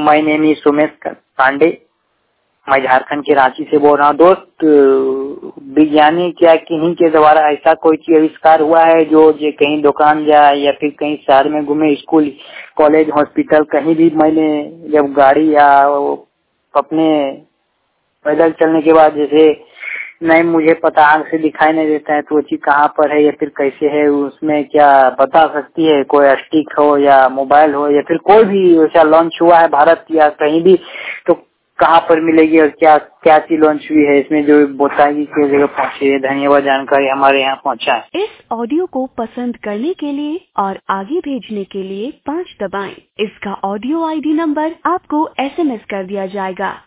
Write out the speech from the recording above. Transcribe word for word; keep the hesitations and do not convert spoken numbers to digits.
My name is Sumesh Pandey, मैं झारखंड के रांची से बोल रहा हूँ। दोस्त, वैज्ञानिक या किन्हीं के द्वारा ऐसा कोई चीज आविष्कार हुआ है जो जो कहीं दुकान जाए या फिर कहीं शहर में घूमे, स्कूल कॉलेज हॉस्पिटल कहीं भी, मैंने जब गाड़ी या अपने पैदल चलने के बाद जैसे नहीं मुझे पता आंख से दिखाई नहीं देता है तो वो चीज कहाँ पर है या फिर कैसे है, उसमें क्या बता सकती है? कोई स्टिक हो या मोबाइल हो या फिर कोई भी वैसा लॉन्च हुआ है भारत या कहीं भी, तो कहाँ पर मिलेगी और क्या क्या चीज लॉन्च हुई है इसमें जो बताएगी किस जगह पहुँची है? धन्यवाद, जानकारी हमारे यहाँ पहुँचा है। इस ऑडियो को पसंद करने के लिए और आगे भेजने के लिए पाँच दबाएं। इसका ऑडियो आईडी नंबर आपको एसएमएस कर दिया जाएगा।